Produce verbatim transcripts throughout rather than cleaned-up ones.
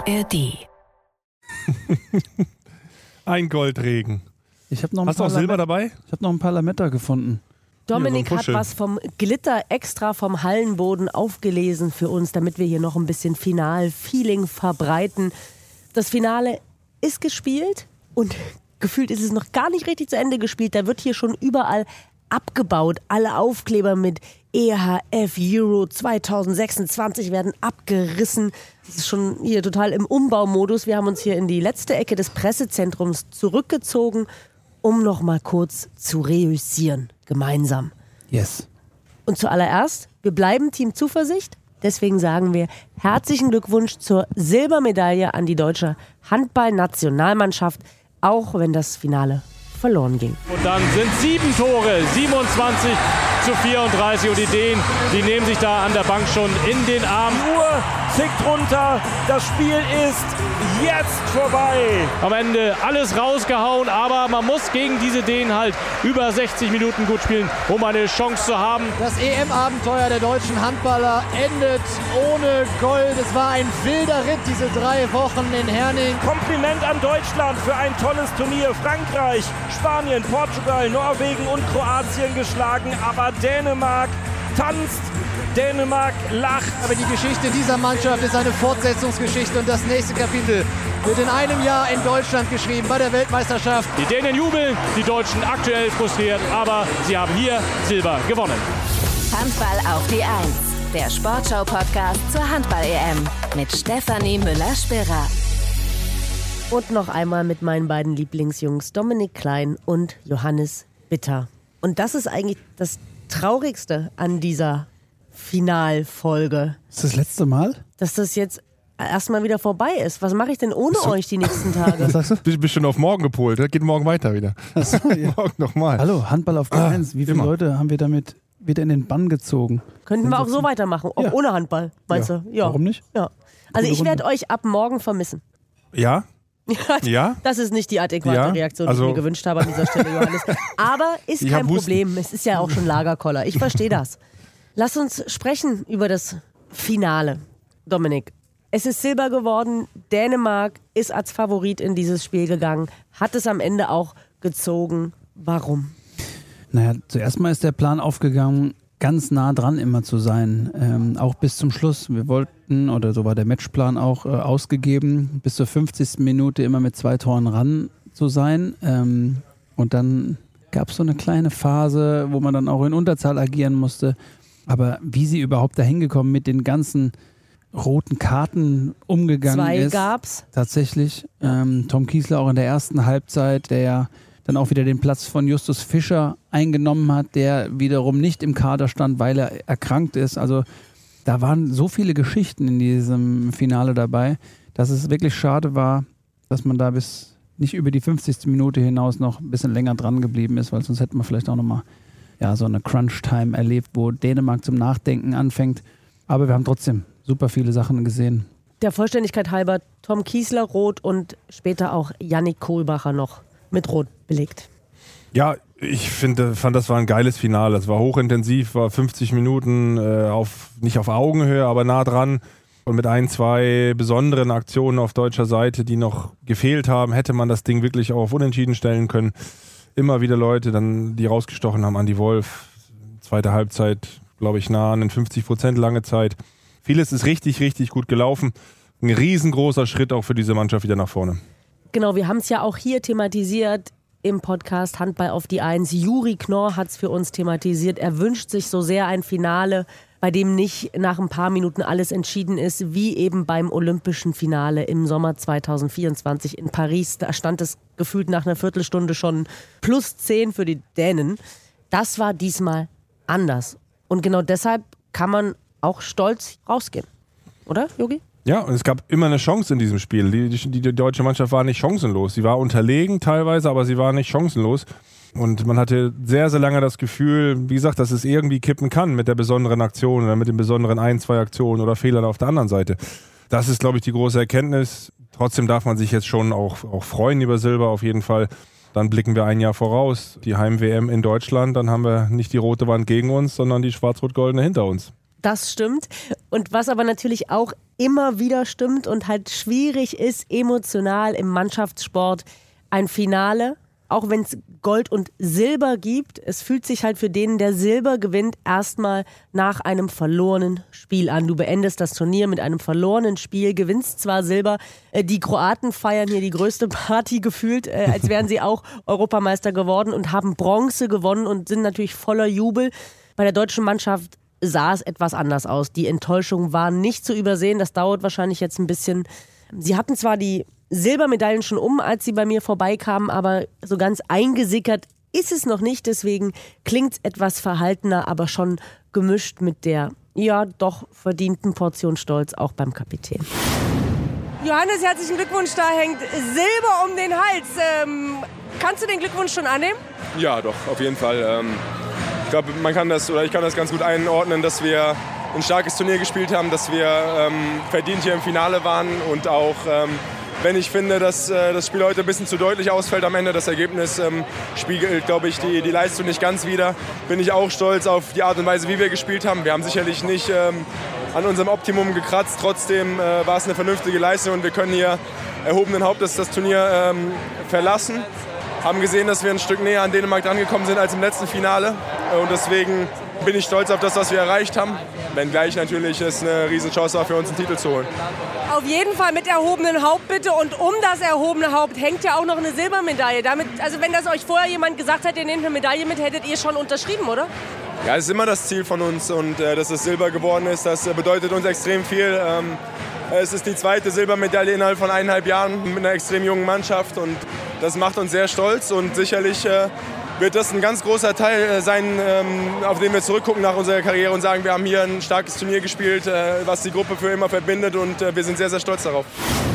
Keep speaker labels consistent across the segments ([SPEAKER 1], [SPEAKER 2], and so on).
[SPEAKER 1] A R D.
[SPEAKER 2] Ein Goldregen.
[SPEAKER 3] Ich hab noch ein
[SPEAKER 2] Hast du auch
[SPEAKER 3] paar
[SPEAKER 2] Silber
[SPEAKER 3] Lam-
[SPEAKER 2] dabei?
[SPEAKER 3] Ich habe noch ein paar Lametta gefunden.
[SPEAKER 4] Dominik
[SPEAKER 2] Hier, so ein
[SPEAKER 4] hat
[SPEAKER 2] Puschel.
[SPEAKER 4] was vom Glitter extra vom Hallenboden aufgelesen für uns, damit wir hier noch ein bisschen Final-Feeling verbreiten. Das Finale ist gespielt und gefühlt ist es noch gar nicht richtig zu Ende gespielt. Da wird hier schon überall abgebaut. Alle Aufkleber mit E H F Euro zwanzig sechsundzwanzig werden abgerissen. Das ist schon hier total im Umbaumodus. Wir haben uns hier in die letzte Ecke des Pressezentrums zurückgezogen, um noch mal kurz zu reüssieren, gemeinsam.
[SPEAKER 3] Yes.
[SPEAKER 4] Und zuallererst, wir bleiben Team Zuversicht. Deswegen sagen wir herzlichen Glückwunsch zur Silbermedaille an die deutsche Handballnationalmannschaft, auch wenn das Finale verloren ging.
[SPEAKER 5] Und dann sind sieben Tore, siebenundzwanzig zu vierunddreißig. Und die Dänen, die nehmen sich da an der Bank schon in den Arm.
[SPEAKER 6] Die Uhr tickt runter, das Spiel ist jetzt vorbei.
[SPEAKER 5] Am Ende alles rausgehauen, aber man muss gegen diese Dänen halt über sechzig Minuten gut spielen, um eine Chance zu haben.
[SPEAKER 7] Das E M-Abenteuer der deutschen Handballer endet ohne Gold. Es war ein wilder Ritt, diese drei Wochen in Herning.
[SPEAKER 6] Kompliment an Deutschland für ein tolles Turnier. Frankreich, Spanien, Portugal, Norwegen und Kroatien geschlagen, aber Dänemark tanzt, Dänemark lacht.
[SPEAKER 7] Aber die Geschichte dieser Mannschaft ist eine Fortsetzungsgeschichte und das nächste Kapitel wird in einem Jahr in Deutschland geschrieben bei der Weltmeisterschaft.
[SPEAKER 5] Die Dänen jubeln, die Deutschen aktuell frustriert, aber sie haben hier Silber gewonnen.
[SPEAKER 1] Handball auf die Eins. Der Sportschau-Podcast zur Handball-E M mit Stefanie Müller-Spira.
[SPEAKER 4] Und noch einmal mit meinen beiden Lieblingsjungs Dominik Klein und Johannes Bitter. Und das ist eigentlich das Traurigste an dieser Finalfolge,
[SPEAKER 3] Ist das letzte Mal?
[SPEAKER 4] dass das jetzt erstmal wieder vorbei ist. Was mache ich denn ohne euch die nächsten Tage?
[SPEAKER 3] Was sagst du?
[SPEAKER 2] Bist, bist schon auf morgen gepolt. Das geht morgen weiter wieder.
[SPEAKER 3] Achso, ja.
[SPEAKER 2] Morgen nochmal.
[SPEAKER 3] Hallo, Handball auf die
[SPEAKER 2] Ah,
[SPEAKER 3] Eins. Wie viele
[SPEAKER 2] immer.
[SPEAKER 3] Leute haben wir damit wieder in den Bann gezogen?
[SPEAKER 4] Könnten wir auch so weitermachen, auch
[SPEAKER 3] Ja.
[SPEAKER 4] ohne Handball, meinst
[SPEAKER 3] Ja.
[SPEAKER 4] du? Ja.
[SPEAKER 3] Warum nicht?
[SPEAKER 4] Ja. Also
[SPEAKER 3] Coole
[SPEAKER 4] ich werde
[SPEAKER 3] Runde.
[SPEAKER 4] euch ab morgen vermissen.
[SPEAKER 2] Ja? Ja?
[SPEAKER 4] Das ist nicht die adäquate
[SPEAKER 2] Ja,
[SPEAKER 4] Reaktion, die
[SPEAKER 2] also-
[SPEAKER 4] ich mir gewünscht habe an dieser Stelle, Johannes. Aber ist
[SPEAKER 2] Ich
[SPEAKER 4] kein
[SPEAKER 2] hab Husten.
[SPEAKER 4] Problem. Es ist ja auch schon Lagerkoller. Ich verstehe das. Lass uns sprechen über das Finale. Dominik, es ist Silber geworden. Dänemark ist als Favorit in dieses Spiel gegangen. Hat es am Ende auch gezogen. Warum?
[SPEAKER 3] Naja, zuerst mal ist der Plan aufgegangen, ganz nah dran immer zu sein, ähm, auch bis zum Schluss. Wir wollten, oder so war der Matchplan auch äh, ausgegeben, bis zur fünfzigsten Minute immer mit zwei Toren ran zu sein. Ähm, und dann gab es so eine kleine Phase, wo man dann auch in Unterzahl agieren musste. Aber wie sie überhaupt dahin gekommen mit den ganzen roten Karten umgegangen
[SPEAKER 4] Zwei
[SPEAKER 3] ist.
[SPEAKER 4] gab's.
[SPEAKER 3] Tatsächlich. Ähm, Tom Kiesler auch in der ersten Halbzeit, der ja dann auch wieder den Platz von Justus Fischer eingenommen hat, der wiederum nicht im Kader stand, weil er erkrankt ist. Also da waren so viele Geschichten in diesem Finale dabei, dass es wirklich schade war, dass man da bis nicht über die fünfzigste Minute hinaus noch ein bisschen länger dran geblieben ist, weil sonst hätten wir vielleicht auch nochmal ja, so eine Crunch-Time erlebt, wo Dänemark zum Nachdenken anfängt. Aber wir haben trotzdem super viele Sachen gesehen.
[SPEAKER 4] Der Vollständigkeit halber Tom Kiesler rot und später auch Yannick Kohlbacher noch mit rot belegt.
[SPEAKER 2] Ja, ich finde, fand, das war ein geiles Finale. Es war hochintensiv, war fünfzig Minuten äh, auf, nicht auf Augenhöhe, aber nah dran. Und mit ein, zwei besonderen Aktionen auf deutscher Seite, die noch gefehlt haben, hätte man das Ding wirklich auch auf Unentschieden stellen können. Immer wieder Leute, dann, die rausgestochen haben. Andi Wolf, zweite Halbzeit, glaube ich, nah an den fünfzig Prozent lange Zeit. Vieles ist richtig, richtig gut gelaufen. Ein riesengroßer Schritt auch für diese Mannschaft wieder nach vorne.
[SPEAKER 4] Genau, wir haben es ja auch hier thematisiert im Podcast Handball auf die Eins. Juri Knorr hat es für uns thematisiert. Er wünscht sich so sehr ein Finale, bei dem nicht nach ein paar Minuten alles entschieden ist, wie eben beim Olympischen Finale im Sommer zwanzig vierundzwanzig in Paris. Da stand es gefühlt nach einer Viertelstunde schon plus zehn für die Dänen. Das war diesmal anders. Und genau deshalb kann man auch stolz rausgehen. Oder, Jogi?
[SPEAKER 2] Ja, und es gab immer eine Chance in diesem Spiel. Die, die, die deutsche Mannschaft war nicht chancenlos. Sie war unterlegen teilweise, aber sie war nicht chancenlos. Und man hatte sehr, sehr lange das Gefühl, wie gesagt, dass es irgendwie kippen kann mit der besonderen Aktion oder mit den besonderen ein, zwei Aktionen oder Fehlern auf der anderen Seite. Das ist, glaube ich, die große Erkenntnis. Trotzdem darf man sich jetzt schon auch, auch freuen über Silber auf jeden Fall. Dann blicken wir ein Jahr voraus. Die Heim-W M in Deutschland, dann haben wir nicht die rote Wand gegen uns, sondern die schwarz-rot-goldene hinter uns.
[SPEAKER 4] Das stimmt. Und was aber natürlich auch immer wieder stimmt und halt schwierig ist, emotional im Mannschaftssport ein Finale, auch wenn es Gold und Silber gibt, es fühlt sich halt für den, der Silber gewinnt, erstmal nach einem verlorenen Spiel an. Du beendest das Turnier mit einem verlorenen Spiel, gewinnst zwar Silber, äh, die Kroaten feiern hier die größte Party gefühlt, äh, als wären sie auch Europameister geworden und haben Bronze gewonnen und sind natürlich voller Jubel. Bei der deutschen Mannschaft sah es etwas anders aus. Die Enttäuschung war nicht zu übersehen, das dauert wahrscheinlich jetzt ein bisschen. Sie hatten zwar die Silbermedaillen schon um, als sie bei mir vorbeikamen, aber so ganz eingesickert ist es noch nicht. Deswegen klingt es etwas verhaltener, aber schon gemischt mit der, ja, doch verdienten Portion Stolz auch beim Kapitän.
[SPEAKER 8] Johannes, herzlichen Glückwunsch, da hängt Silber um den Hals. Ähm, kannst du den Glückwunsch schon annehmen?
[SPEAKER 9] Ja, doch, auf jeden Fall. Ähm, ich glaube, man kann das, oder ich kann das ganz gut einordnen, dass wir ein starkes Turnier gespielt haben, dass wir ähm, verdient hier im Finale waren und auch ähm, wenn ich finde, dass äh, das Spiel heute ein bisschen zu deutlich ausfällt am Ende, das Ergebnis ähm, spiegelt, glaube ich, die, die Leistung nicht ganz wider, bin ich auch stolz auf die Art und Weise, wie wir gespielt haben. Wir haben sicherlich nicht ähm, an unserem Optimum gekratzt, trotzdem äh, war es eine vernünftige Leistung und wir können hier erhobenen Hauptes das Turnier ähm, verlassen. Haben gesehen, dass wir ein Stück näher an Dänemark drangekommen sind als im letzten Finale und deswegen bin ich stolz auf das, was wir erreicht haben, wenngleich natürlich es eine Riesenchance war, für uns einen Titel zu holen.
[SPEAKER 8] Auf jeden Fall mit erhobenem Haupt bitte, und um das erhobene Haupt hängt ja auch noch eine Silbermedaille. Damit, also wenn das euch vorher jemand gesagt hätte, ihr nehmt eine Medaille mit, hättet ihr schon unterschrieben, oder?
[SPEAKER 9] Ja, es ist immer das Ziel von uns und äh, dass es Silber geworden ist, das äh, bedeutet uns extrem viel. Ähm, es ist die zweite Silbermedaille innerhalb von eineinhalb Jahren mit einer extrem jungen Mannschaft und das macht uns sehr stolz und sicherlich äh, wird das ein ganz großer Teil sein, auf den wir zurückgucken nach unserer Karriere und sagen, wir haben hier ein starkes Turnier gespielt, was die Gruppe für immer verbindet und wir sind sehr, sehr stolz darauf.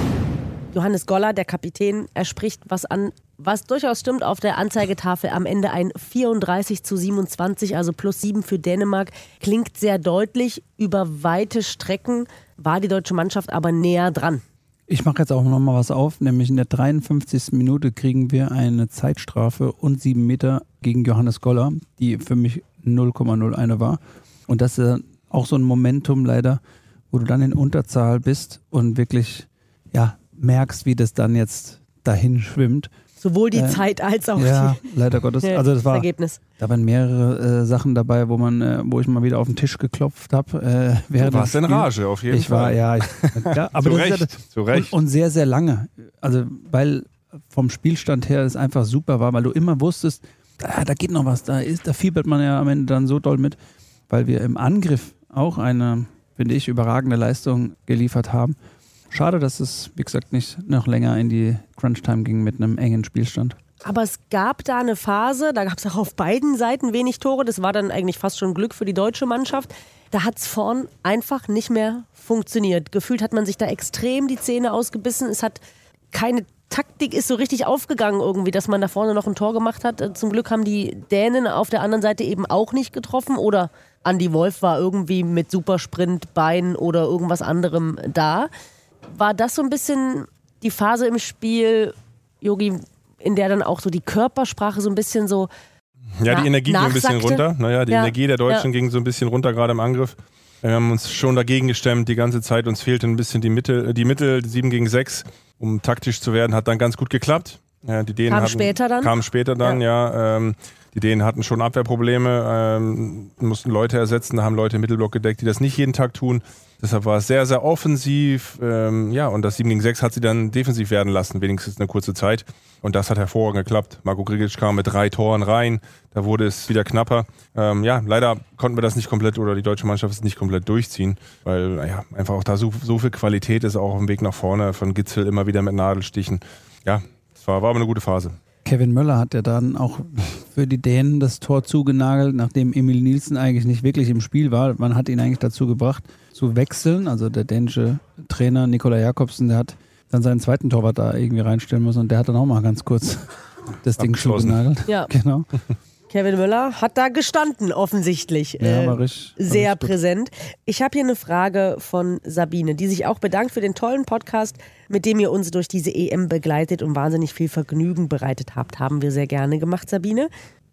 [SPEAKER 4] Johannes Goller, der Kapitän, er spricht was an, was durchaus stimmt. Auf der Anzeigetafel am Ende ein vierunddreißig zu siebenundzwanzig, also plus sieben für Dänemark. Klingt sehr deutlich. Über weite Strecken war die deutsche Mannschaft aber näher dran.
[SPEAKER 3] Ich mache jetzt auch noch mal was auf, nämlich in der dreiundfünfzigsten Minute kriegen wir eine Zeitstrafe und sieben Meter gegen Johannes Goller, die für mich null Komma null eins war. Und das ist auch so ein Momentum leider, wo du dann in Unterzahl bist und wirklich ja, merkst, wie das dann jetzt dahin schwimmt.
[SPEAKER 4] Sowohl die
[SPEAKER 3] äh,
[SPEAKER 4] Zeit als auch
[SPEAKER 3] ja, leider Gottes. Also das,
[SPEAKER 4] das
[SPEAKER 3] war,
[SPEAKER 4] Ergebnis.
[SPEAKER 3] Da waren mehrere äh, Sachen dabei, wo man, äh, wo ich mal wieder auf den Tisch geklopft habe. Äh,
[SPEAKER 2] du warst in Rage, auf jeden
[SPEAKER 3] ich
[SPEAKER 2] Fall.
[SPEAKER 3] War, ja, ich, ja, aber
[SPEAKER 2] zu
[SPEAKER 3] das
[SPEAKER 2] Recht,
[SPEAKER 3] ist ja,
[SPEAKER 2] zu Recht.
[SPEAKER 3] Und, und sehr, sehr lange. Also weil vom Spielstand her es einfach super war, weil du immer wusstest, ah, da geht noch was, da ist, da fiebert man ja am Ende dann so doll mit, weil wir im Angriff auch eine, finde ich, überragende Leistung geliefert haben. Schade, dass es, wie gesagt, nicht noch länger in die Crunch-Time ging mit einem engen Spielstand.
[SPEAKER 4] Aber es gab da eine Phase, da gab es auch auf beiden Seiten wenig Tore. Das war dann eigentlich fast schon Glück für die deutsche Mannschaft. Da hat es vorn einfach nicht mehr funktioniert. Gefühlt hat man sich da extrem die Zähne ausgebissen. Es hat keine Taktik ist so richtig aufgegangen irgendwie, dass man da vorne noch ein Tor gemacht hat. Zum Glück haben die Dänen auf der anderen Seite eben auch nicht getroffen. Oder Andy Wolf war irgendwie mit Supersprint, Bein oder irgendwas anderem da. War das so ein bisschen die Phase im Spiel, Jogi, in der dann auch so die Körpersprache so ein bisschen so
[SPEAKER 2] Ja, die Energie ging ein bisschen runter. Naja, die
[SPEAKER 4] ja.
[SPEAKER 2] Energie der Deutschen
[SPEAKER 4] ja.
[SPEAKER 2] ging so ein bisschen runter, gerade im Angriff. Wir haben uns schon dagegen gestemmt die ganze Zeit. Uns fehlte ein bisschen die Mitte, die Mittel, sieben gegen sechs, um taktisch zu werden. Hat dann ganz gut geklappt. Ja, die Dänen
[SPEAKER 4] kam
[SPEAKER 2] hatten,
[SPEAKER 4] später dann?
[SPEAKER 2] Kam später dann, ja. ja ähm, die Dänen hatten schon Abwehrprobleme, ähm, mussten Leute ersetzen. Da haben Leute im Mittelblock gedeckt, die das nicht jeden Tag tun. Deshalb war es sehr, sehr offensiv. Ähm, ja, und das sieben gegen sechs hat sie dann defensiv werden lassen, wenigstens eine kurze Zeit. Und das hat hervorragend geklappt. Marko Grigic kam mit drei Toren rein. Da wurde es wieder knapper. Ähm, ja, leider konnten wir das nicht komplett, oder die deutsche Mannschaft es nicht komplett durchziehen, weil naja, einfach auch da so, so viel Qualität ist, auch auf dem Weg nach vorne. Von Gitzel immer wieder mit Nadelstichen. Ja, es war, war aber eine gute Phase.
[SPEAKER 3] Kevin Möller hat ja dann auch für die Dänen das Tor zugenagelt, nachdem Emil Nielsen eigentlich nicht wirklich im Spiel war. Man hat ihn eigentlich dazu gebracht, zu wechseln. Also der dänische Trainer Nikolaj Jakobsen, der hat dann seinen zweiten Torwart da irgendwie reinstellen müssen und der hat dann auch mal ganz kurz das Ding zugenagelt.
[SPEAKER 4] Ja.
[SPEAKER 3] Genau.
[SPEAKER 4] Kevin Möller hat da gestanden, offensichtlich.
[SPEAKER 3] Ja,
[SPEAKER 4] äh,
[SPEAKER 3] war richtig, war
[SPEAKER 4] sehr
[SPEAKER 3] richtig
[SPEAKER 4] präsent. Ich habe hier eine Frage von Sabine, die sich auch bedankt für den tollen Podcast, mit dem ihr uns durch diese E M begleitet und wahnsinnig viel Vergnügen bereitet habt. Haben wir sehr gerne gemacht, Sabine.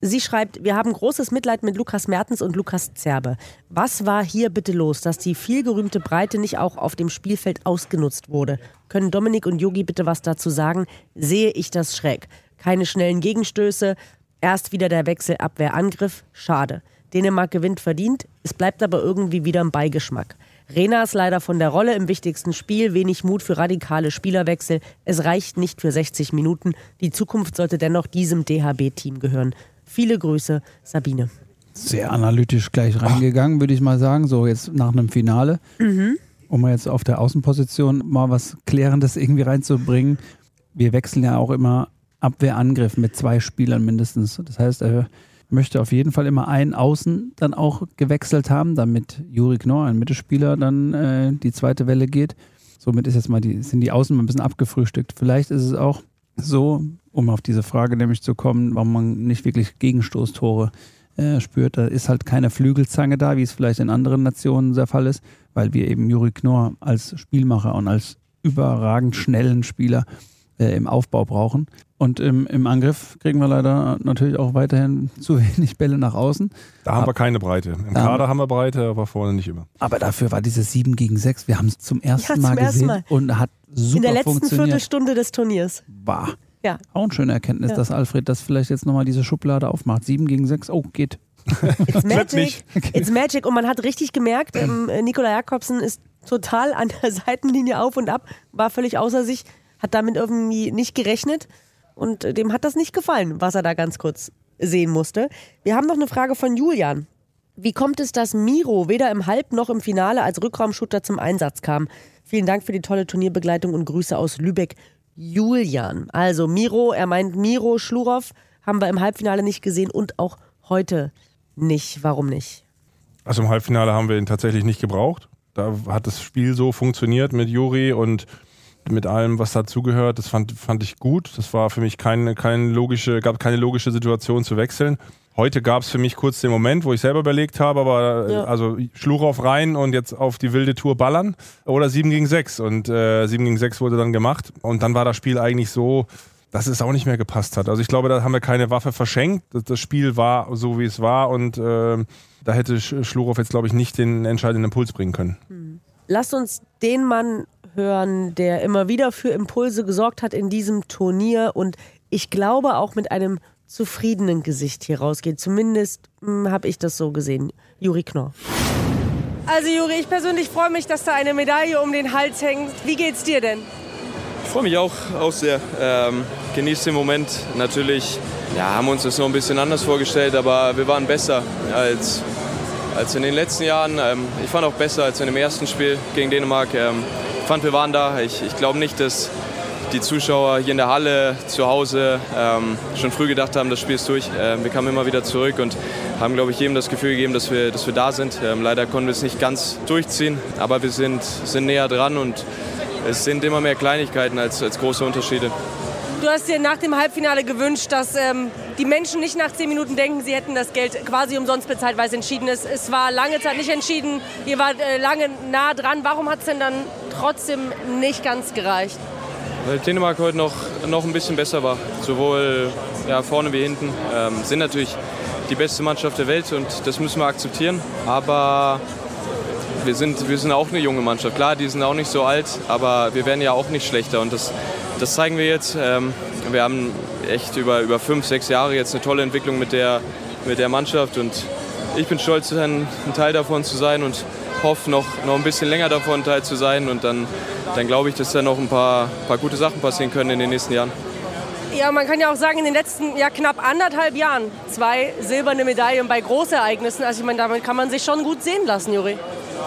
[SPEAKER 4] Sie schreibt, wir haben großes Mitleid mit Lukas Mertens und Lukas Zerbe. Was war hier bitte los, dass die vielgerühmte Breite nicht auch auf dem Spielfeld ausgenutzt wurde? Können Dominik und Jogi bitte was dazu sagen? Sehe ich das schräg? Keine schnellen Gegenstöße, erst wieder der Wechsel Abwehr-Angriff, schade. Dänemark gewinnt verdient, es bleibt aber irgendwie wieder ein Beigeschmack. Renas leider von der Rolle im wichtigsten Spiel, wenig Mut für radikale Spielerwechsel. Es reicht nicht für sechzig Minuten. Die Zukunft sollte dennoch diesem D H B-Team gehören. Viele Grüße, Sabine.
[SPEAKER 3] Sehr analytisch gleich reingegangen, würde ich mal sagen, so jetzt nach einem Finale. Mhm. Um mal jetzt auf der Außenposition mal was Klärendes irgendwie reinzubringen. Wir wechseln ja auch immer Abwehrangriff mit zwei Spielern mindestens. Das heißt, er möchte auf jeden Fall immer einen Außen dann auch gewechselt haben, damit Juri Knorr, ein Mittelspieler, dann äh, die zweite Welle geht. Somit ist jetzt mal die, sind die Außen mal ein bisschen abgefrühstückt. Vielleicht ist es auch so, um auf diese Frage nämlich zu kommen, warum man nicht wirklich Gegenstoßtore äh, spürt. Da ist halt keine Flügelzange da, wie es vielleicht in anderen Nationen der Fall ist, weil wir eben Juri Knorr als Spielmacher und als überragend schnellen Spieler äh, im Aufbau brauchen. Und im, im Angriff kriegen wir leider natürlich auch weiterhin zu wenig Bälle nach außen.
[SPEAKER 2] Da haben
[SPEAKER 3] aber,
[SPEAKER 2] wir keine Breite. Im Kader haben wir Breite, aber vorne nicht immer.
[SPEAKER 3] Aber dafür war dieses sieben gegen sechs, wir haben es zum ersten
[SPEAKER 4] ja, zum
[SPEAKER 3] Mal
[SPEAKER 4] ersten
[SPEAKER 3] gesehen
[SPEAKER 4] Mal.
[SPEAKER 3] und hat super
[SPEAKER 4] In der letzten
[SPEAKER 3] funktioniert.
[SPEAKER 4] Viertelstunde des Turniers.
[SPEAKER 3] War.
[SPEAKER 4] Ja.
[SPEAKER 3] Auch eine schöne Erkenntnis,
[SPEAKER 4] Ja.
[SPEAKER 3] dass Alfred das vielleicht jetzt nochmal diese Schublade aufmacht. sieben gegen sechs, oh, geht.
[SPEAKER 4] It's magic.
[SPEAKER 2] nicht.
[SPEAKER 4] It's magic. Und man hat richtig gemerkt, ähm, Nikola Jakobsen ist total an der Seitenlinie auf und ab, war völlig außer sich, hat damit irgendwie nicht gerechnet. Und dem hat das nicht gefallen, was er da ganz kurz sehen musste. Wir haben noch eine Frage von Julian. Wie kommt es, dass Miro weder im Halb- noch im Finale als Rückraumshooter zum Einsatz kam? Vielen Dank für die tolle Turnierbegleitung und Grüße aus Lübeck. Julian. Also Miro, er meint Miro Schlurov, haben wir im Halbfinale nicht gesehen und auch heute nicht. Warum nicht?
[SPEAKER 2] Also im Halbfinale haben wir ihn tatsächlich nicht gebraucht. Da hat das Spiel so funktioniert mit Juri und mit allem, was dazugehört. Das fand, fand ich gut. Das war für mich keine, keine logische, gab keine logische Situation zu wechseln. Heute gab es für mich kurz den Moment, wo ich selber überlegt habe, aber
[SPEAKER 4] Ja.
[SPEAKER 2] also Schlurov rein und jetzt auf die wilde Tour ballern oder sieben gegen sechs. Und äh, sieben gegen sechs wurde dann gemacht. Und dann war das Spiel eigentlich so, dass es auch nicht mehr gepasst hat. Also ich glaube, da haben wir keine Waffe verschenkt. Das, das Spiel war so, wie es war und äh, da hätte Schlurov jetzt, glaube ich, nicht den entscheidenden Impuls bringen können.
[SPEAKER 4] Hm. Lasst uns den Mann hören, der immer wieder für Impulse gesorgt hat in diesem Turnier und ich glaube auch mit einem zufriedenen Gesicht hier rausgeht. Zumindest habe ich das so gesehen. Juri Knorr.
[SPEAKER 8] Also Juri, ich persönlich freue mich, dass da eine Medaille um den Hals hängt. Wie geht's dir denn?
[SPEAKER 10] Ich freue mich auch, auch sehr. Ähm, genieße den Moment. Natürlich ja, haben wir uns das noch ein bisschen anders vorgestellt, aber wir waren besser als, als in den letzten Jahren. Ähm, ich fand auch besser als in dem ersten Spiel gegen Dänemark. Ähm, ich fand, wir waren da. Ich, ich glaube nicht, dass die Zuschauer hier in der Halle, zu Hause ähm, schon früh gedacht haben, das Spiel ist durch. Ähm, wir kamen immer wieder zurück und haben, glaube ich, jedem das Gefühl gegeben, dass wir, dass wir da sind. Ähm, leider konnten wir es nicht ganz durchziehen, aber wir sind, sind näher dran und es sind immer mehr Kleinigkeiten als, als große Unterschiede.
[SPEAKER 8] Du hast dir nach dem Halbfinale gewünscht, dass ähm, die Menschen nicht nach zehn Minuten denken, sie hätten das Geld quasi umsonst bezahlt, weil es entschieden ist. Es war lange Zeit nicht entschieden, ihr wart äh, lange nah dran. Warum hat es denn dann trotzdem nicht ganz gereicht?
[SPEAKER 10] Weil Dänemark heute noch, noch ein bisschen besser war, sowohl ja, vorne wie hinten. Ähm, sind natürlich die beste Mannschaft der Welt und das müssen wir akzeptieren. Aber wir sind, wir sind auch eine junge Mannschaft. Klar, die sind auch nicht so alt, aber wir werden ja auch nicht schlechter. Und das, das zeigen wir jetzt. Ähm, wir haben echt über, über fünf, sechs Jahre jetzt eine tolle Entwicklung mit der, mit der Mannschaft. Und ich bin stolz, ein, ein Teil davon zu sein und hoffe, noch, noch ein bisschen länger davon Teil zu sein. Und dann, dann glaube ich, dass da noch ein paar, paar gute Sachen passieren können in den nächsten Jahren.
[SPEAKER 8] Ja, man kann ja auch sagen, in den letzten ja, knapp anderthalb Jahren zwei silberne Medaillen bei Großereignissen. Also ich meine, damit kann man sich schon gut sehen lassen, Juri.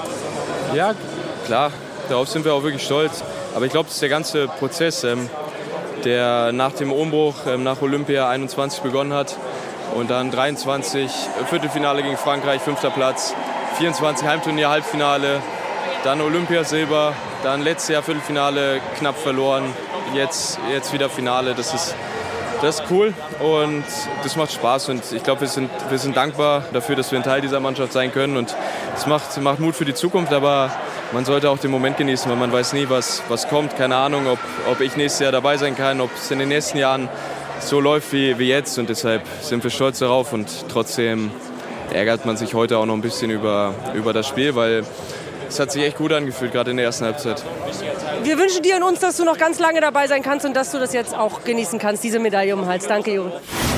[SPEAKER 10] Ja, klar, darauf sind wir auch wirklich stolz. Aber ich glaube, das ist der ganze Prozess, ähm, der nach dem Umbruch, ähm, nach Olympia einundzwanzig begonnen hat. Und dann dreiundzwanzig, Viertelfinale gegen Frankreich, fünfter Platz, vierundzwanzig Heimturnier, Halbfinale, dann Olympiasilber, dann letztes Jahr Viertelfinale knapp verloren, jetzt, jetzt wieder Finale. Das ist, das ist cool und das macht Spaß und ich glaube, wir sind, wir sind dankbar dafür, dass wir ein Teil dieser Mannschaft sein können und es macht, macht Mut für die Zukunft, aber man sollte auch den Moment genießen, weil man weiß nie, was, was kommt. Keine Ahnung, ob, ob ich nächstes Jahr dabei sein kann, ob es in den nächsten Jahren so läuft wie, wie jetzt und deshalb sind wir stolz darauf und trotzdem ärgert man sich heute auch noch ein bisschen über, über das Spiel, weil es hat sich echt gut angefühlt, gerade in der ersten Halbzeit.
[SPEAKER 8] Wir wünschen dir und uns, dass du noch ganz lange dabei sein kannst und dass du das jetzt auch genießen kannst, diese Medaille um den Hals. Danke, Juri.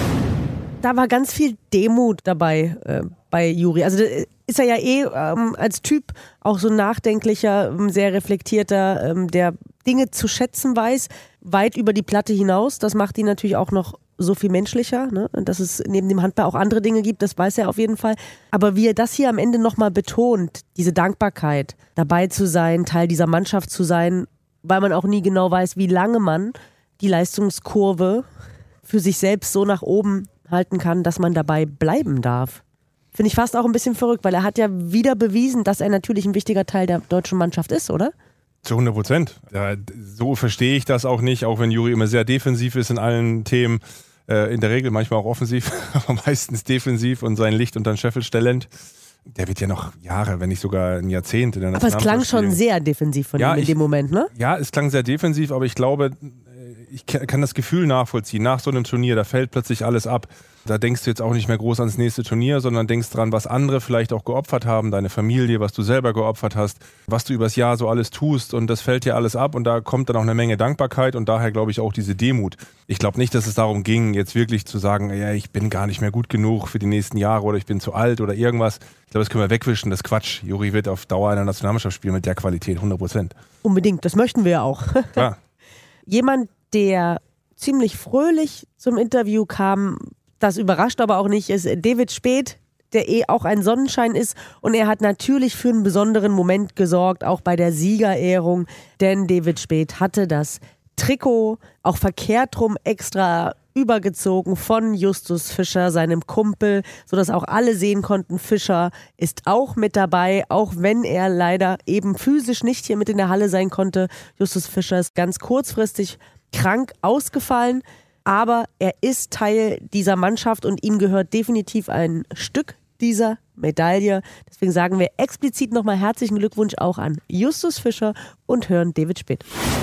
[SPEAKER 4] Da war ganz viel Demut dabei äh, bei Juri. Also ist er ja eh ähm, als Typ auch so ein nachdenklicher, sehr reflektierter, ähm, der Dinge zu schätzen weiß, weit über die Platte hinaus. Das macht ihn natürlich auch noch so viel menschlicher, ne? Dass es neben dem Handball auch andere Dinge gibt, das weiß er auf jeden Fall. Aber wie er das hier am Ende nochmal betont, diese Dankbarkeit, dabei zu sein, Teil dieser Mannschaft zu sein, weil man auch nie genau weiß, wie lange man die Leistungskurve für sich selbst so nach oben halten kann, dass man dabei bleiben darf. Finde ich fast auch ein bisschen verrückt, weil er hat ja wieder bewiesen, dass er natürlich ein wichtiger Teil der deutschen Mannschaft ist, oder?
[SPEAKER 2] Zu hundert Prozent. Ja, so verstehe ich das auch nicht, auch wenn Juri immer sehr defensiv ist in allen Themen. Äh, in der Regel manchmal auch offensiv, aber meistens defensiv und sein Licht unter den Scheffel stellend. Der wird ja noch Jahre, wenn nicht sogar ein Jahrzehnt in der
[SPEAKER 4] Aber es klang schon sehr defensiv von
[SPEAKER 2] ja,
[SPEAKER 4] ihm in
[SPEAKER 2] ich,
[SPEAKER 4] dem Moment, ne?
[SPEAKER 2] Ja, es klang sehr defensiv, aber ich glaube, ich kann das Gefühl nachvollziehen. Nach so einem Turnier, da fällt plötzlich alles ab. Da denkst du jetzt auch nicht mehr groß ans nächste Turnier, sondern denkst dran, was andere vielleicht auch geopfert haben, deine Familie, was du selber geopfert hast, was du übers Jahr so alles tust und das fällt dir alles ab und da kommt dann auch eine Menge Dankbarkeit und daher glaube ich auch diese Demut. Ich glaube nicht, dass es darum ging, jetzt wirklich zu sagen, ja, ich bin gar nicht mehr gut genug für die nächsten Jahre oder ich bin zu alt oder irgendwas. Ich glaube, das können wir wegwischen, das ist Quatsch. Juri wird auf Dauer in der Nationalmannschaft spielen mit der Qualität, hundert Prozent.
[SPEAKER 4] Unbedingt, das möchten wir ja auch.
[SPEAKER 2] Klar.
[SPEAKER 4] Jemand, der ziemlich fröhlich zum Interview kam, das überrascht aber auch nicht, ist David Speth, der eh auch ein Sonnenschein ist und er hat natürlich für einen besonderen Moment gesorgt, auch bei der Siegerehrung, denn David Speth hatte das Trikot auch verkehrt rum extra übergezogen von Justus Fischer, seinem Kumpel, sodass auch alle sehen konnten, Fischer ist auch mit dabei, auch wenn er leider eben physisch nicht hier mit in der Halle sein konnte. Justus Fischer ist ganz kurzfristig krank ausgefallen, aber er ist Teil dieser Mannschaft und ihm gehört definitiv ein Stück dieser Medaille. Deswegen sagen wir explizit nochmal herzlichen Glückwunsch auch an Justus Fischer und hören David Speth.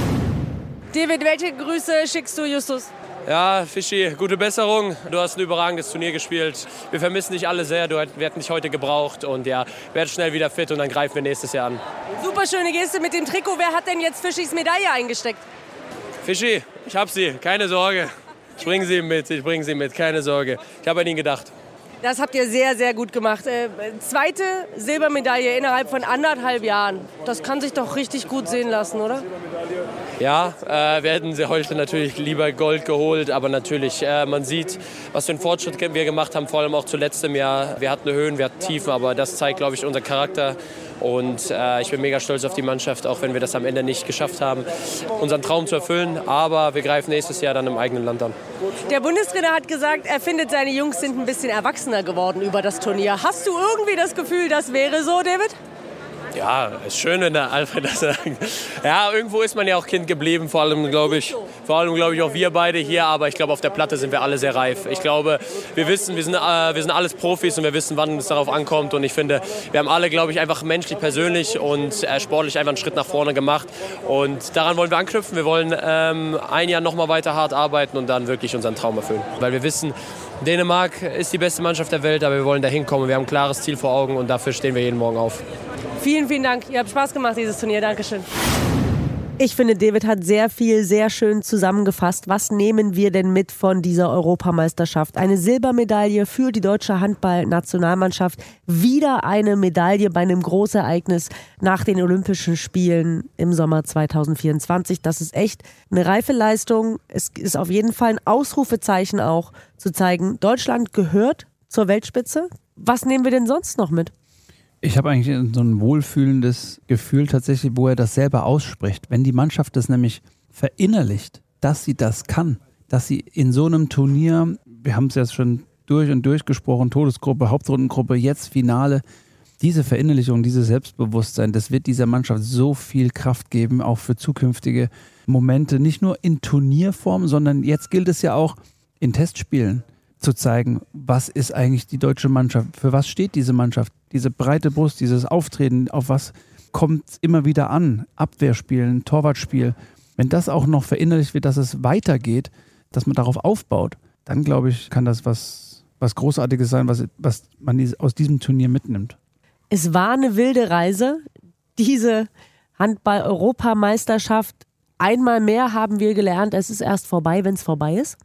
[SPEAKER 8] David, welche Grüße schickst du Justus?
[SPEAKER 11] Ja, Fischi, gute Besserung. Du hast ein überragendes Turnier gespielt. Wir vermissen dich alle sehr. Du, wir hätten dich heute gebraucht. Und ja, werd schnell wieder fit und dann greifen wir nächstes Jahr an.
[SPEAKER 8] Super schöne Geste mit dem Trikot. Wer hat denn jetzt Fischis Medaille eingesteckt?
[SPEAKER 11] Fischi, ich hab sie. Keine Sorge. Ich bringe sie mit. Ich bringe sie mit. Keine Sorge. Ich habe an ihn gedacht.
[SPEAKER 8] Das habt ihr sehr, sehr gut gemacht. Äh, zweite Silbermedaille innerhalb von anderthalb Jahren. Das kann sich doch richtig gut sehen lassen, oder?
[SPEAKER 11] Ja, äh, wir hätten sie heute natürlich lieber Gold geholt, aber natürlich, äh, man sieht, was für einen Fortschritt wir gemacht haben, vor allem auch zuletzt im Jahr. Wir hatten Höhen, wir hatten Tiefen, aber das zeigt, glaube ich, unser Charakter. Und äh, ich bin mega stolz auf die Mannschaft, auch wenn wir das am Ende nicht geschafft haben, unseren Traum zu erfüllen. Aber wir greifen nächstes Jahr dann im eigenen Land an.
[SPEAKER 8] Der Bundestrainer hat gesagt, er findet, seine Jungs sind ein bisschen erwachsener geworden über das Turnier. Hast du irgendwie das Gefühl, das wäre so, David?
[SPEAKER 11] Ja, ist schön, wenn der Alfred das sagt. Ja, irgendwo ist man ja auch Kind geblieben, vor allem, glaube ich, vor allem, glaube ich, auch wir beide hier. Aber ich glaube, auf der Platte sind wir alle sehr reif. Ich glaube, wir wissen, wir sind, äh, wir sind alles Profis und wir wissen, wann es darauf ankommt. Und ich finde, wir haben alle, glaube ich, einfach menschlich, persönlich und äh, sportlich einfach einen Schritt nach vorne gemacht. Und daran wollen wir anknüpfen. Wir wollen ähm, ein Jahr noch mal weiter hart arbeiten und dann wirklich unseren Traum erfüllen. Weil wir wissen, Dänemark ist die beste Mannschaft der Welt, aber wir wollen da hinkommen. Wir haben ein klares Ziel vor Augen und dafür stehen wir jeden Morgen auf.
[SPEAKER 8] Vielen, vielen Dank. Ihr habt Spaß gemacht, dieses Turnier. Dankeschön.
[SPEAKER 4] Ich finde, David hat sehr viel, sehr schön zusammengefasst. Was nehmen wir denn mit von dieser Europameisterschaft? Eine Silbermedaille für die deutsche Handball-Nationalmannschaft. Wieder eine Medaille bei einem Großereignis nach den Olympischen Spielen im Sommer zwanzig vierundzwanzig. Das ist echt eine reife Leistung. Es ist auf jeden Fall ein Ausrufezeichen auch, zu zeigen, Deutschland gehört zur Weltspitze. Was nehmen wir denn sonst noch mit?
[SPEAKER 3] Ich habe eigentlich so ein wohlfühlendes Gefühl tatsächlich, wo er das selber ausspricht. Wenn die Mannschaft das nämlich verinnerlicht, dass sie das kann, dass sie in so einem Turnier, wir haben es jetzt schon durch und durch gesprochen, Todesgruppe, Hauptrundengruppe, jetzt Finale, diese Verinnerlichung, dieses Selbstbewusstsein, das wird dieser Mannschaft so viel Kraft geben, auch für zukünftige Momente, nicht nur in Turnierform, sondern jetzt gilt es ja auch in Testspielen zu zeigen, was ist eigentlich die deutsche Mannschaft, für was steht diese Mannschaft, diese breite Brust, dieses Auftreten, auf was kommt es immer wieder an, Abwehrspielen, Torwartspiel, wenn das auch noch verinnerlicht wird, dass es weitergeht, dass man darauf aufbaut, dann glaube ich, kann das was, was Großartiges sein, was, was man aus diesem Turnier mitnimmt.
[SPEAKER 4] Es war eine wilde Reise, diese Handball-Europameisterschaft. Einmal mehr haben wir gelernt, es ist erst vorbei, wenn es vorbei ist.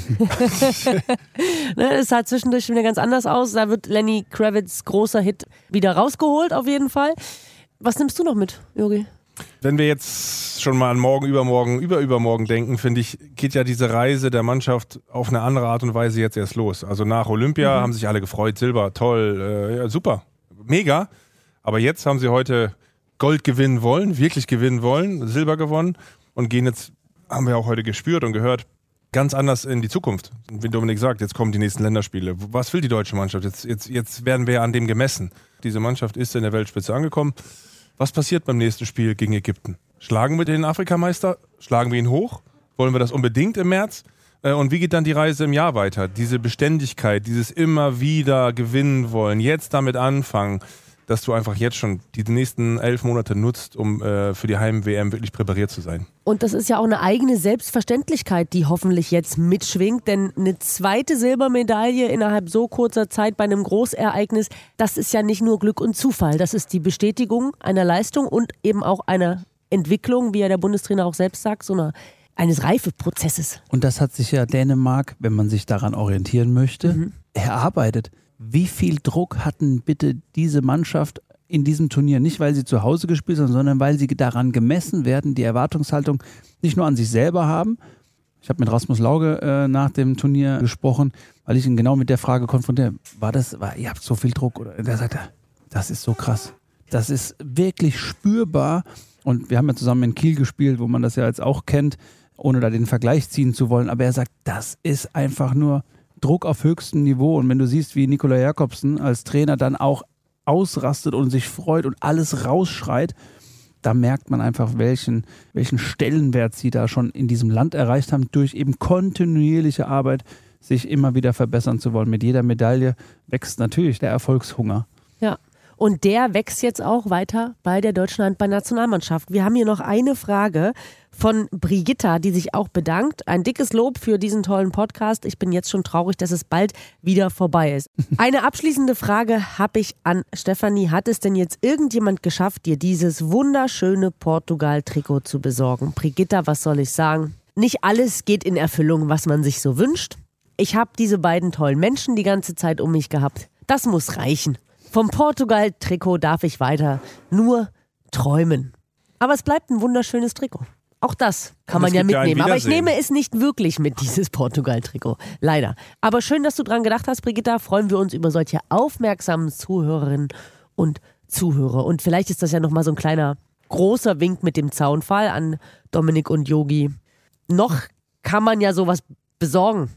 [SPEAKER 4] Ne, es sah zwischendurch schon wieder ganz anders aus. Da wird Lenny Kravitz' großer Hit wieder rausgeholt, auf jeden Fall. Was nimmst du noch mit, Jogi?
[SPEAKER 2] Wenn wir jetzt schon mal an morgen, übermorgen, überübermorgen denken, finde ich, geht ja diese Reise der Mannschaft auf eine andere Art und Weise jetzt erst los. Also nach Olympia mhm. haben sich alle gefreut, Silber, toll, äh, ja, super, mega. Aber jetzt haben sie heute Gold gewinnen wollen, wirklich gewinnen wollen, Silber gewonnen und gehen jetzt, haben wir auch heute gespürt und gehört, ganz anders in die Zukunft. Wie Dominik sagt, jetzt kommen die nächsten Länderspiele. Was will die deutsche Mannschaft? Jetzt, jetzt, jetzt werden wir an dem gemessen. Diese Mannschaft ist in der Weltspitze angekommen. Was passiert beim nächsten Spiel gegen Ägypten? Schlagen wir den Afrikameister? Schlagen wir ihn hoch? Wollen wir das unbedingt im März? Und wie geht dann die Reise im Jahr weiter? Diese Beständigkeit, dieses immer wieder gewinnen wollen, jetzt damit anfangen, dass du einfach jetzt schon die nächsten elf Monate nutzt, um äh, für die Heim-W M wirklich präpariert zu sein.
[SPEAKER 4] Und das ist ja auch eine eigene Selbstverständlichkeit, die hoffentlich jetzt mitschwingt, denn eine zweite Silbermedaille innerhalb so kurzer Zeit bei einem Großereignis, das ist ja nicht nur Glück und Zufall, das ist die Bestätigung einer Leistung und eben auch einer Entwicklung, wie ja der Bundestrainer auch selbst sagt, so eine, eines Reifeprozesses.
[SPEAKER 3] Und das hat sich ja Dänemark, wenn man sich daran orientieren möchte, mhm. erarbeitet. Wie viel Druck hatten bitte diese Mannschaft in diesem Turnier? Nicht, weil sie zu Hause gespielt haben, sondern weil sie daran gemessen werden, die Erwartungshaltung nicht nur an sich selber haben. Ich habe mit Rasmus Lauge äh, nach dem Turnier gesprochen, weil ich ihn genau mit der Frage konfrontiere, war das, war, ihr habt so viel Druck? Oder der sagte, das ist so krass. Das ist wirklich spürbar. Und wir haben ja zusammen in Kiel gespielt, wo man das ja jetzt auch kennt, ohne da den Vergleich ziehen zu wollen. Aber er sagt, das ist einfach nur Druck auf höchstem Niveau. Und wenn du siehst, wie Nikolaj Jakobsen als Trainer dann auch ausrastet und sich freut und alles rausschreit, da merkt man einfach, welchen, welchen Stellenwert sie da schon in diesem Land erreicht haben, durch eben kontinuierliche Arbeit, sich immer wieder verbessern zu wollen. Mit jeder Medaille wächst natürlich der Erfolgshunger.
[SPEAKER 4] Ja. Und der wächst jetzt auch weiter bei der deutschen Handball-Nationalmannschaft. Wir haben hier noch eine Frage von Brigitta, die sich auch bedankt. Ein dickes Lob für diesen tollen Podcast. Ich bin jetzt schon traurig, dass es bald wieder vorbei ist. Eine abschließende Frage habe ich an Stefanie. Hat es denn jetzt irgendjemand geschafft, dir dieses wunderschöne Portugal-Trikot zu besorgen? Brigitta, was soll ich sagen? Nicht alles geht in Erfüllung, was man sich so wünscht. Ich habe diese beiden tollen Menschen die ganze Zeit um mich gehabt. Das muss reichen. Vom Portugal-Trikot darf ich weiter nur träumen. Aber es bleibt ein wunderschönes Trikot. Auch das kann man ja mitnehmen. Aber ich nehme es nicht wirklich mit, dieses Portugal-Trikot. Leider. Aber schön, dass du dran gedacht hast, Brigitta. Freuen wir uns über solche aufmerksamen Zuhörerinnen und Zuhörer. Und vielleicht ist das ja nochmal so ein kleiner, großer Wink mit dem Zaunfall an Dominik und Jogi. Noch kann man ja sowas besorgen.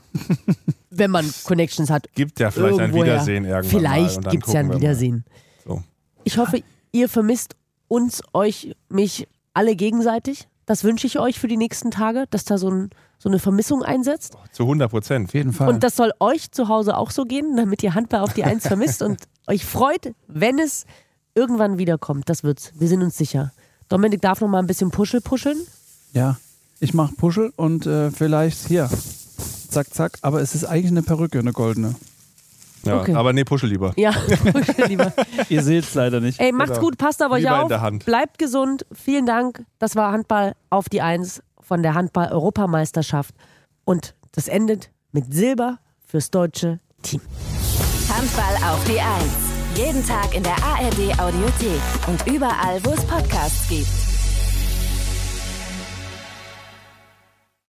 [SPEAKER 4] Wenn man Connections hat.
[SPEAKER 2] Gibt ja vielleicht irgendwoher. Ein Wiedersehen irgendwann.
[SPEAKER 4] Vielleicht gibt es ja ein Wiedersehen.
[SPEAKER 2] So.
[SPEAKER 4] Ich hoffe, ihr vermisst uns, euch, mich alle gegenseitig. Das wünsche ich euch für die nächsten Tage, dass da so, ein, so eine Vermissung einsetzt.
[SPEAKER 2] Zu hundert Prozent.
[SPEAKER 3] Auf jeden Fall.
[SPEAKER 4] Und das soll euch zu Hause auch so gehen, damit ihr Handball auf die Eins vermisst und euch freut, wenn es irgendwann wiederkommt. Das wird's. Wir sind uns sicher. Dominik darf noch mal ein bisschen Puschel puscheln.
[SPEAKER 3] Ja, ich mache Puschel und äh, vielleicht hier. Zack, zack, aber es ist eigentlich eine Perücke, eine goldene.
[SPEAKER 2] Ja,
[SPEAKER 4] okay.
[SPEAKER 2] Aber nee, Puschel lieber.
[SPEAKER 4] Ja, Puschel lieber.
[SPEAKER 3] Ihr seht es leider nicht.
[SPEAKER 4] Ey, macht's gut, passt auf euch
[SPEAKER 2] lieber
[SPEAKER 4] auf.
[SPEAKER 2] In der Hand.
[SPEAKER 4] Bleibt gesund. Vielen Dank. Das war Handball auf die Eins von der Handball-Europameisterschaft. Und das endet mit Silber fürs deutsche Team.
[SPEAKER 1] Handball auf die Eins. Jeden Tag in der A R D Audiothek und überall, wo es Podcasts gibt.